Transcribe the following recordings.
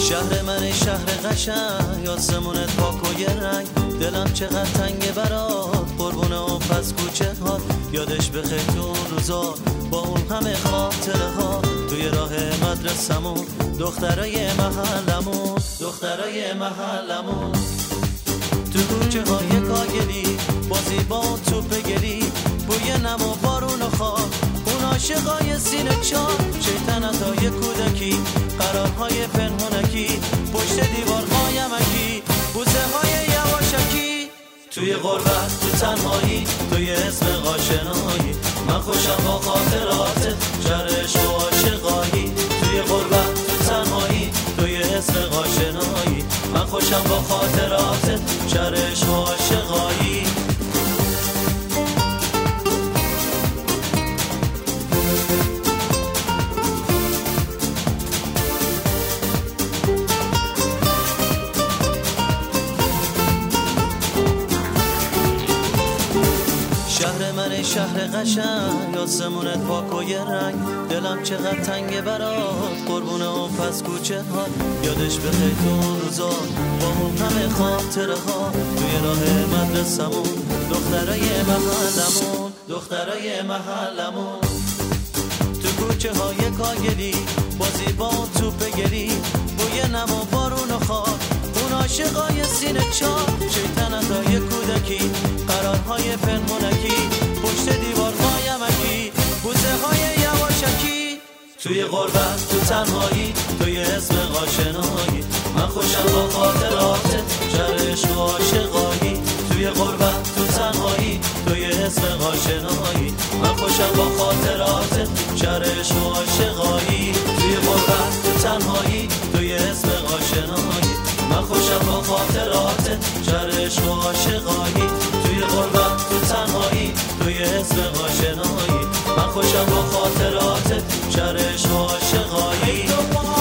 شهر من شهر قشنگ، آسمونت پاک و یه رنگ، دلم چقدر تنگه برات، قربونه و پس کوچه ها، یادش بخیر تو اون روزا با اون همه خاطره ها، توی راه مدرسمون دخترای محلمون تو کوچه های کاگلی بازی با اون توپ گلی، بوی نم و بارون و خاک، اون عاشقای سینه چار، شیطنتای کودکی، قرارهای پنهونکی، پشت دیوار قایمکی، بوسه های یواشکی، توی غربت تو تنهایی، توی اسم آشنایی، من خوشم با خاطرات جرش و عاشقایی، توی غربت تو تنهایی، توی اسم آشنایی، من خوشم با خاطرات جرش و عاشقایی. شهر من شهر قشنگ، آسمونت پاک و یه رنگ، دلم چقدر تنگه برات، قربونه و پس کوچه ها، یادش بخیر تو اون روزا با اون همه خاطره ها، توی راه مدرسمون دخترای محلمون تو کوچه های کاگلی بازی با اون توپ گلی، بوی نم و بارون و خاک، اون عاشقای سینه چار، شیطنتای کودکی، قرارهای پنهونکی، پشت دیوار قایمکی، بوسه های یواشکی، توی غربت تو تنهایی، توی اسم آشنایی، من خوشم با خاطرات جرش و عاشقایی، توی غربت تو تنهایی، توی اسم آشنایی، من خوشم با خاطرات جرش و عاشقایی، توی غربت تو تنهایی، توی اسم آشنایی، من خوشم با خاطرات جرش و عاشقایی، توی غربت تو تنهایی، توی اسم آشنایی، من خوشم با خاطرات جرش و عاشقایی.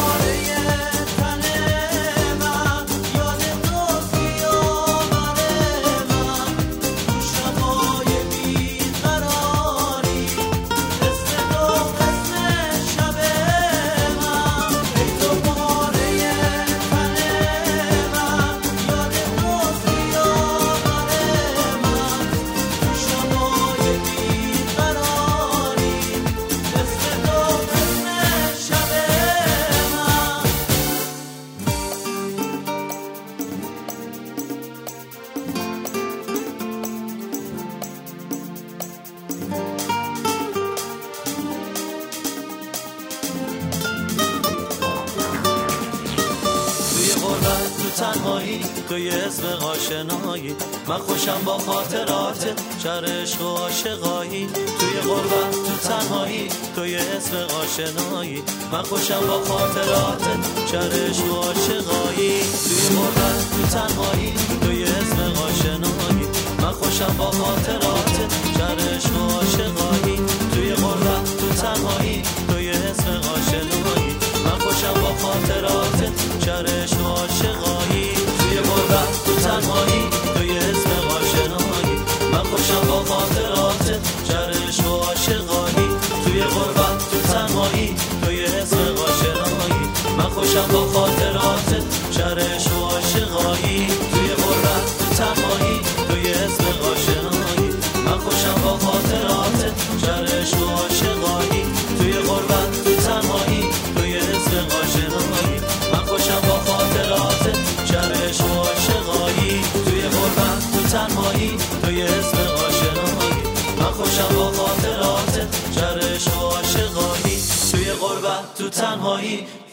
تنهایی، توی اسم آشنایی، من خوشم با خاطرات چرش و عاشقایی، توی غربت تو تنهایی، توی اسم آشنایی، من خوشم با خاطرات چرش و عاشقایی، توی غربت تو تنهایی، توی اسم آشنایی، من خوشم با خاطرات چرش و عاشقایی، توی غربت تو تنهایی، توی اسم آشنایی، من خوشم با خاطرات چرش و عاشقایی، توی غربت تو تنهایی، توی اسم آشنایی، من خوشم با خاطرات چرش و عاشقایی، توی غربت تو تنهایی، توی اسم آشنایی، من خوشم با خاطرات چرش و عاشقایی، توی غربت تو تنهایی، توی اسم آشنایی، من خوشم با خاطرات چرش و عاشقایی، توی غربت تو تنهایی، توی اسم آشنایی، من خوشم با خاطرات چرش و عاشقایی، توی غربت تو تنهایی، توی اسم آشنایی، من خوشم با خاطرات چرش و عاشقایی، توی غربت تو تنهایی،